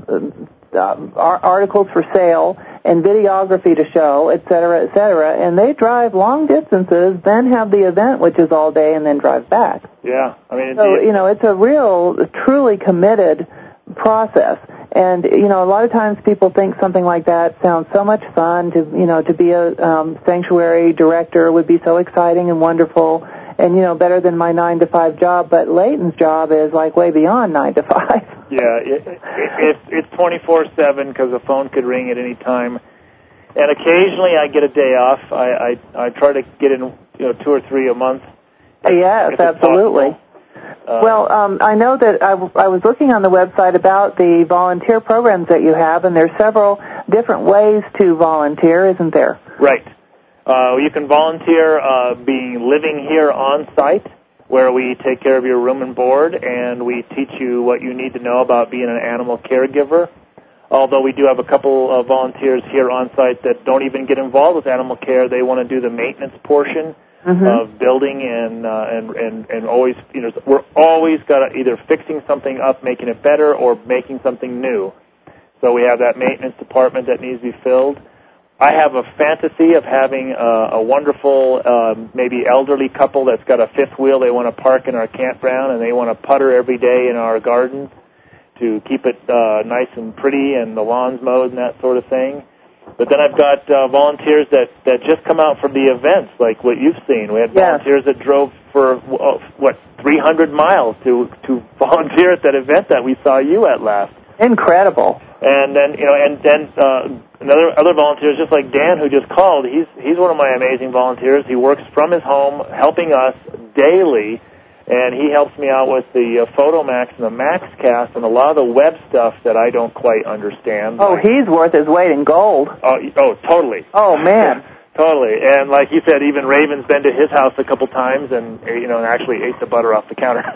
articles for sale and videography to show, et cetera, and they drive long distances, then have the event, which is all day, and then drive back. Yeah, I mean, so, you know, it's a real, truly committed process. And, you know, a lot of times people think something like that sounds so much fun. To be a sanctuary director would be so exciting and wonderful and, you know, better than my 9-to-5 job. But Leighton's job is, like, way beyond 9 to 5. Yeah, it's 24/7 because the phone could ring at any time. And occasionally I get a day off. I try to get in, 2 or 3 a month. Yes, absolutely. Well, I know that I was looking on the website about the volunteer programs that you have, and there's several different ways to volunteer, isn't there? Right. You can volunteer living here on site, where we take care of your room and board, and we teach you what you need to know about being an animal caregiver. Although we do have a couple of volunteers here on site that don't even get involved with animal care, they want to do the maintenance portion of building and always, we're always got to either fixing something up, making it better, or making something new. So we have that maintenance department that needs to be filled. I have a fantasy of having a wonderful, maybe elderly couple that's got a fifth wheel they want to park in our campground, and they want to putter every day in our gardens to keep it nice and pretty and the lawns mowed and that sort of thing. But then I've got volunteers that just come out for the events, like what you've seen. We had volunteers that drove for, 300 miles to volunteer at that event that we saw you at last. Incredible. And then, other volunteers, just like Dan, who just called, he's one of my amazing volunteers. He works from his home, helping us daily, and he helps me out with the Photomax and the MaxCast and a lot of the web stuff that I don't quite understand. Oh, he's worth his weight in gold. Oh, totally. Oh, man. Totally. And like you said, even Raven's been to his house a couple times and actually ate the butter off the counter.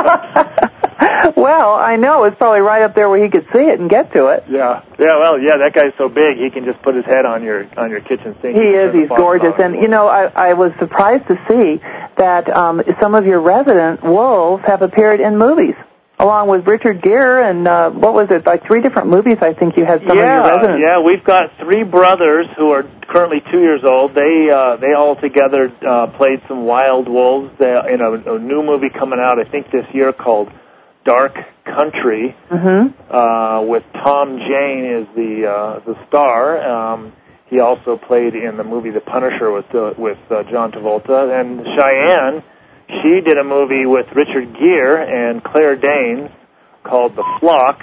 Well, I know. It's probably right up there where he could see it and get to it. Yeah. That guy's so big, he can just put his head on your kitchen sink. He is. He's gorgeous. And, I was surprised to see that some of your resident wolves have appeared in movies, along with Richard Gere and, like 3 different movies I think you had some of your residents. Yeah, we've got 3 brothers who are currently 2 years old. They all together played some wild wolves in a new movie coming out, I think this year, called Dark Country, with Tom Jane as the star. He also played in the movie The Punisher with John Travolta. And Cheyenne, she did a movie with Richard Gere and Claire Danes called The Flock.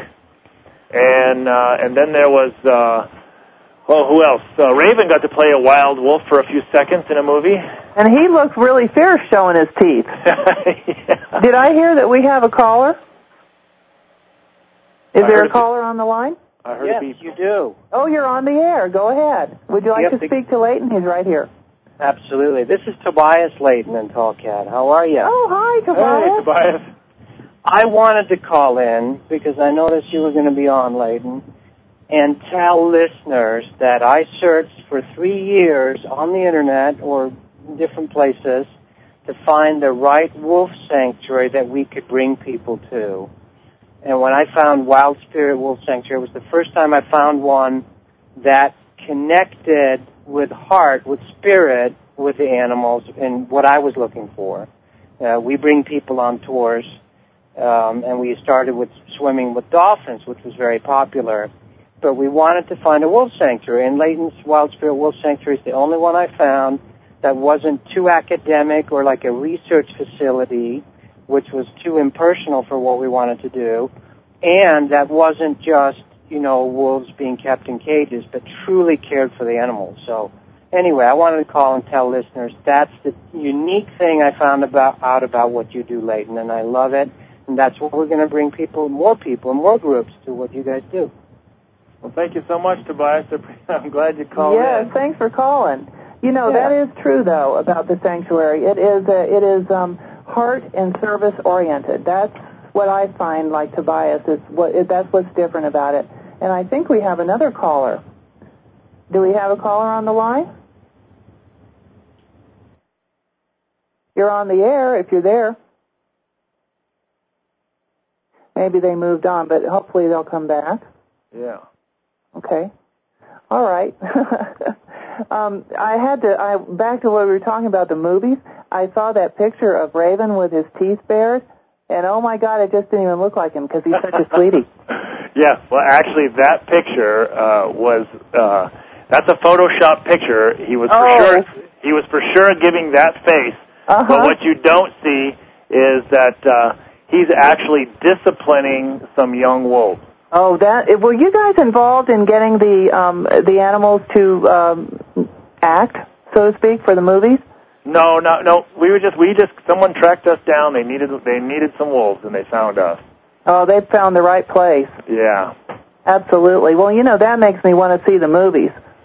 And then there was, who else? Raven got to play a wild wolf for a few seconds in a movie. And he looked really fierce showing his teeth. Yeah. Did I hear that we have a caller? Is there a caller on the line? I heard yes, you do. Oh, you're on the air. Go ahead. Would you like to speak to Leighton? He's right here. Absolutely. This is Tobias Leighton in Tallcat. How are you? Oh, hi, Tobias. Hey, Tobias. I wanted to call in because I noticed you were going to be on, Leighton, and tell listeners that I searched for 3 years on the Internet or different places to find the right wolf sanctuary that we could bring people to. And when I found Wild Spirit Wolf Sanctuary, it was the first time I found one that connected with heart, with spirit, with the animals, and what I was looking for. We bring people on tours, and we started with swimming with dolphins, which was very popular. But we wanted to find a wolf sanctuary, and Leighton's Wild Spirit Wolf Sanctuary is the only one I found that wasn't too academic or like a research facility, which was too impersonal for what we wanted to do, and that wasn't just, wolves being kept in cages, but truly cared for the animals. So anyway, I wanted to call and tell listeners that's the unique thing I found out about what you do, Leighton, and I love it. And that's what we're going to bring more groups to what you guys do. Well, thank you so much, Tobias. I'm glad you called in. Yes, thanks for calling. You know, that is true, though, about the sanctuary. It is heart and service oriented. That's what I find, like Tobias, that's what's different about it. And I think we have another caller. Do we have a caller on the line? You're on the air if you're there. Maybe they moved on, but hopefully they'll come back. Yeah. Okay. All right. Back to what we were talking about, the movies. I saw that picture of Raven with his teeth bared, and oh my God, it just didn't even look like him because he's such a sweetie. Yeah, well, actually, that picture that's a Photoshop picture. He was for sure giving that face. Uh-huh. But what you don't see is that he's actually disciplining some young wolves. Oh, were you guys involved in getting the animals to act, so to speak, for the movies? No. Someone tracked us down. They needed some wolves, and they found us. Oh, they found the right place. Yeah. Absolutely. Well, you know, that makes me want to see the movies.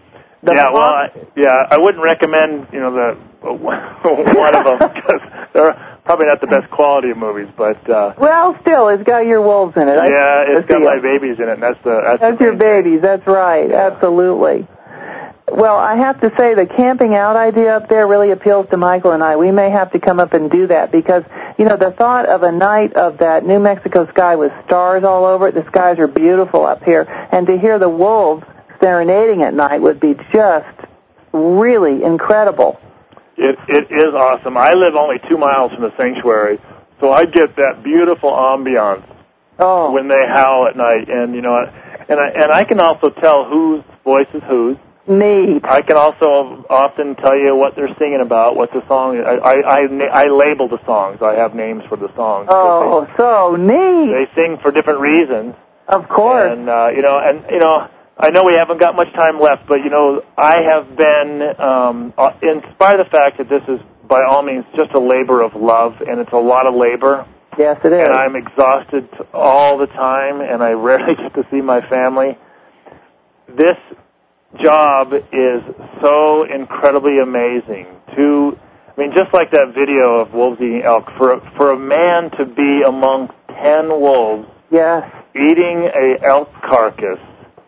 I wouldn't recommend, one of them because they're probably not the best quality of movies, but well, still, it's got your wolves in it. It's got my babies in it, and that's your babies. That's right. Yeah. Absolutely. Well, I have to say the camping out idea up there really appeals to Michael and I. We may have to come up and do that because, the thought of a night of that New Mexico sky with stars all over it, the skies are beautiful up here, and to hear the wolves serenading at night would be just really incredible. It is awesome. I live only 2 miles from the sanctuary, so I get that beautiful ambiance when they howl at night, and I can also tell whose voice is whose. Neat. I can also often tell you what they're singing about, what the song is. I label the songs. I have names for the songs. Oh, so neat. They sing for different reasons. Of course. And I know we haven't got much time left, but I have been, in spite of the fact that this is by all means just a labor of love, and it's a lot of labor. Yes, it is. And I'm exhausted all the time, and I rarely get to see my family. This job is so incredibly amazing. Just like that video of wolves eating elk, for a man to be among 10 wolves, yes, eating a elk carcass,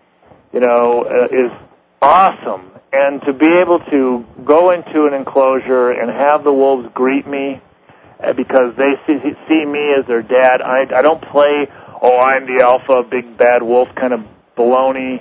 is awesome. And to be able to go into an enclosure and have the wolves greet me because they see me as their dad. I don't play, I'm the alpha, big bad wolf kind of baloney.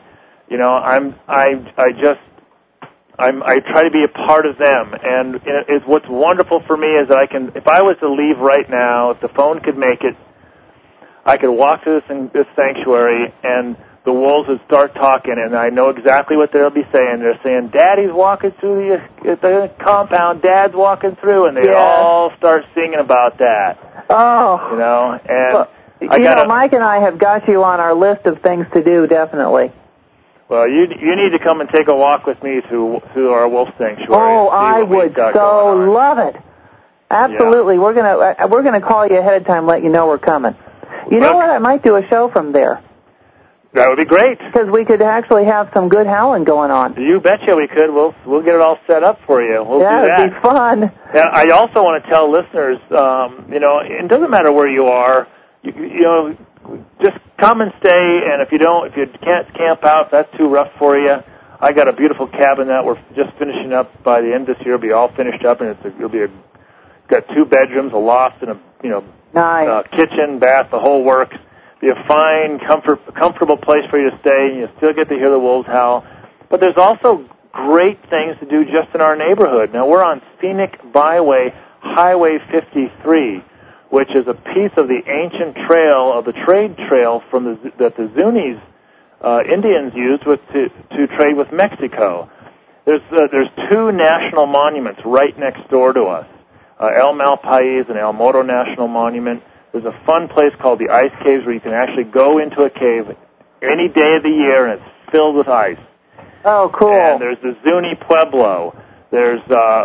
I try to be a part of them, and what's wonderful for me is that if I was to leave right now, if the phone could make it, I could walk to this sanctuary, and the wolves would start talking, and I know exactly what they'll be saying. They're saying, "Daddy's walking through the compound. Dad's walking through," and they all start singing about that. Oh, and Mike and I have got you on our list of things to do, definitely. Well, you need to come and take a walk with me to our wolf sanctuary. Oh, I would so love it. Absolutely. Yeah. We're gonna call you ahead of time, let you know we're coming. You know what? I might do a show from there. That would be great. Because we could actually have some good howling going on. You betcha we could. We'll get it all set up for you. We'll do that. It'd be fun. And I also want to tell listeners, it doesn't matter where you are. Just come and stay, and if you can't camp out, if that's too rough for you, I got a beautiful cabin that we're just finishing up by the end of this year. It'll be all finished up, and got 2 bedrooms, a loft, and a kitchen, bath, the whole works. Be a fine, comfortable place for you to stay. You still get to hear the wolves howl, but there's also great things to do just in our neighborhood. Now we're on Scenic Byway, Highway 53. Which is a piece of the ancient trail, of the trade trail that the Zunis Indians used to trade with Mexico. There's 2 national monuments right next door to us, El Malpais and El Morro National Monument. There's a fun place called the Ice Caves where you can actually go into a cave any day of the year, and it's filled with ice. Oh, cool. And there's the Zuni Pueblo. There's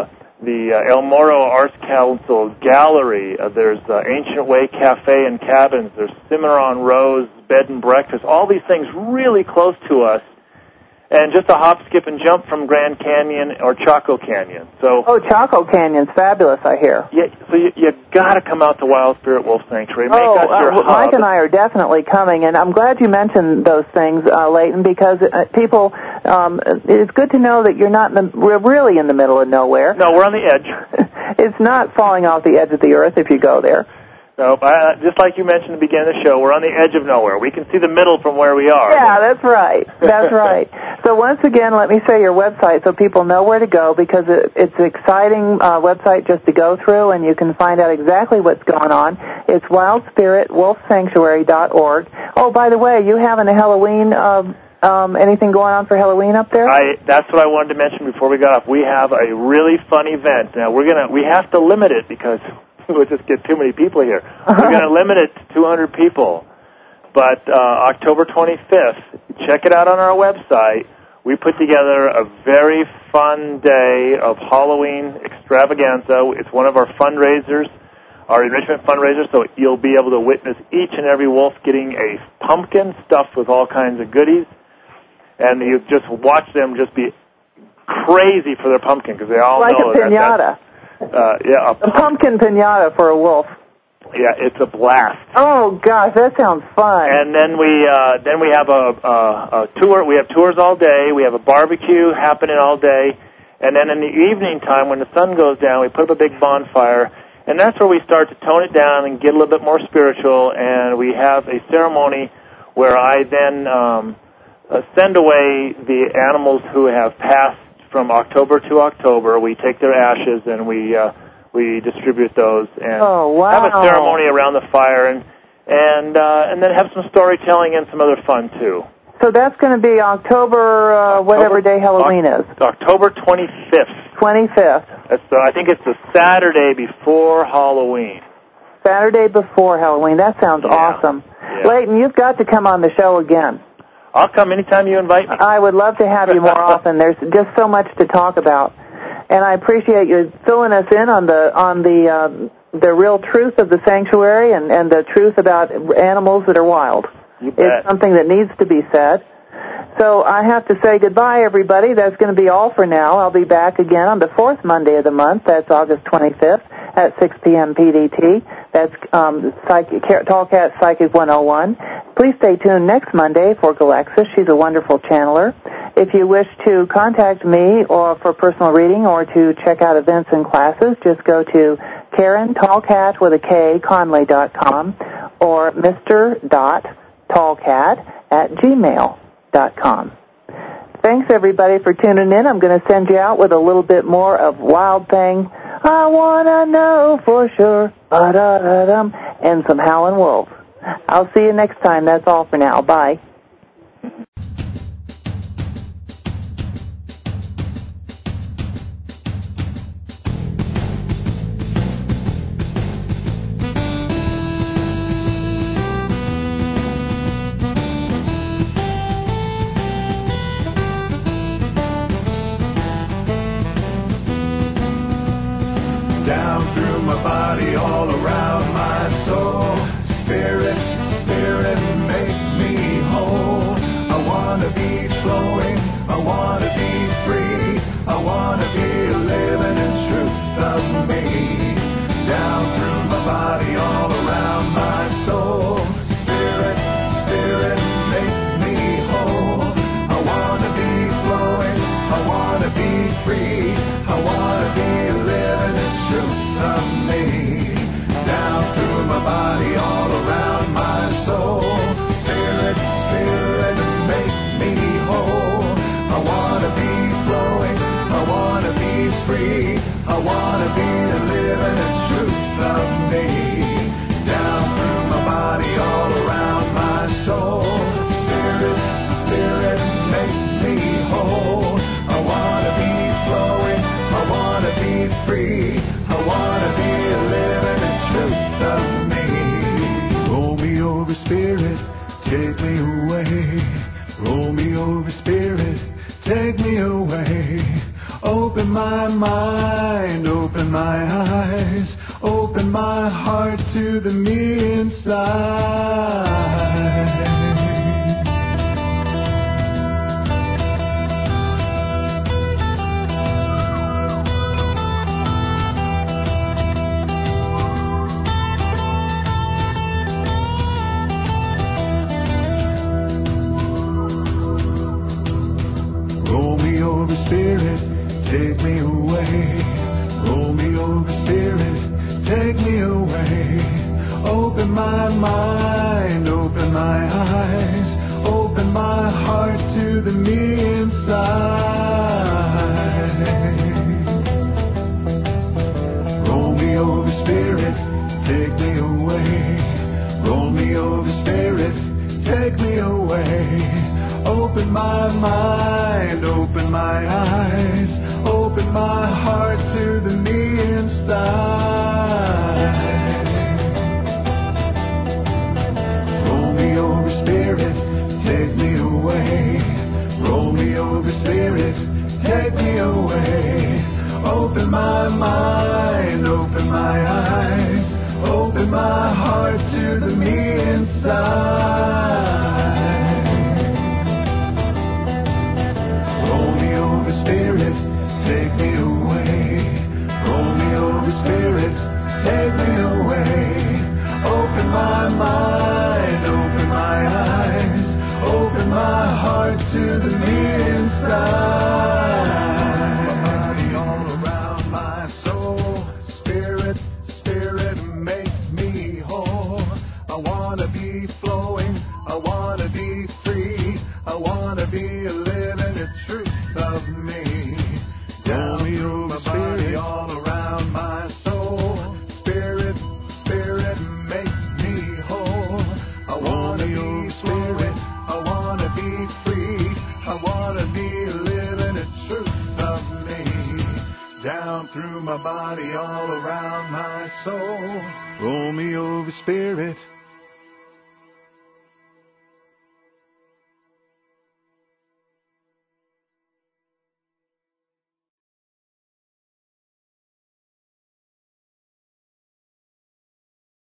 El Moro Arts Council Gallery. There's Ancient Way Cafe and Cabins. There's Cimarron Rose Bed and Breakfast. All these things really close to us, and just a hop, skip, and jump from Grand Canyon or Chaco Canyon. So, Chaco Canyon's fabulous, I hear. Yeah, so you got to come out to Wild Spirit Wolf Sanctuary. Make us your hub. Mike and I are definitely coming, and I'm glad you mentioned those things, Leighton, because people, it's good to know that we're really in the middle of nowhere. No, we're on the edge. It's not falling off the edge of the earth if you go there. No, just like you mentioned at the beginning of the show, we're on the edge of nowhere. We can see the middle from where we are. Yeah, that's right. That's right. So once again, let me say your website so people know where to go, because it's an exciting website just to go through, and you can find out exactly what's going on. It's wildspiritwolfsanctuary.org. Oh, by the way, you having a Halloween, anything going on for Halloween up there? That's what I wanted to mention before we got off. We have a really fun event. Now, we have to limit it because we'll just get too many people here. We're going to limit it to 200 people. But October 25th, check it out on our website. We put together a very fun day of Halloween extravaganza. It's one of our fundraisers, our enrichment fundraiser, so you'll be able to witness each and every wolf getting a pumpkin stuffed with all kinds of goodies. And you just watch them just be crazy for their pumpkin, because they all like know a pinata. A pumpkin pinata for a wolf. Yeah, it's a blast. Oh gosh, that sounds fun. And then we have a tour. We have tours all day. We have a barbecue happening all day. And then in the evening time, when the sun goes down, we put up a big bonfire, and that's where we start to tone it down and get a little bit more spiritual. And we have a ceremony where I then send away the animals who have passed from October to October. We take their ashes and we distribute those, and have a ceremony around the fire, and then have some storytelling and some other fun too. So that's going to be October, whatever day Halloween is. October 25th. 25th. I think it's the Saturday before Halloween. Saturday before Halloween. That sounds awesome. Yeah. Leighton, you've got to come on the show again. I'll come anytime you invite me. I would love to have you more often. There's just so much to talk about. And I appreciate you filling us in on the real truth of the sanctuary and the truth about animals that are wild. You bet. It's something that needs to be said. So I have to say goodbye, everybody. That's going to be all for now. I'll be back again on the fourth Monday of the month. That's August 25th at 6 p.m. PDT. That's Tallcat Psychic 101. Please stay tuned next Monday for Galexis. She's a wonderful channeler. If you wish to contact me or for personal reading or to check out events and classes, just go to Karen Tallcat with a K, Conley.com, or Mr.Tallcat@gmail.com. Thanks, everybody, for tuning in. I'm going to send you out with a little bit more of Wild Thing. I want to know for sure. Ba-da-da-dum. And some Howlin' Wolves. I'll see you next time. That's all for now. Bye. Down through my body, all around my soul. Spirit, spirit, make me whole. I want to be flowing, I want to be free. I want to be living in truth of me. Down through my body, all around my soul. Spirit, spirit, make me whole. I want to be flowing, I want to be free. I want to be living in truth of me. Down through my body, all around my soul. Spirit, spirit, make me whole. I want to be flowing, I want to be free. I want to be living in truth of me. Down through my body, all around my soul. Spirit, spirit, make me whole. I want to be flowing, I want to be free. I want to be living in truth of me. Roll me over, Spirit, take me away. Roll me over, Spirit, take me away. Open my mind, heart to the me inside. Roll me over, Spirit, take me away. Roll me over, Spirit, take me away. Open my mind, open my eyes, open my heart to the me inside. Roll me over, Spirit, take me away. Roll me over, Spirit, take me away. Open my mind, open my eyes, open my heart to the me inside. Roll me over, Spirit, take me away. Roll me over, Spirit, take me away. Open my mind, open my eyes, open my heart to the me inside. Spirit, take me away. Roll me over, Spirit, take me away. Open my mind, open my eyes, open my heart to the me inside. My body all around my soul. Spirit, Spirit, make me whole. I want to be flowing, I want to be free, I want to be living the truth of me. Down through my body, all around my soul. Spirit, Spirit, make me whole. I want to be Spirit, I want to be free, I want to be living the truth of me. Down through my body, all around my soul. Roll me over, Spirit,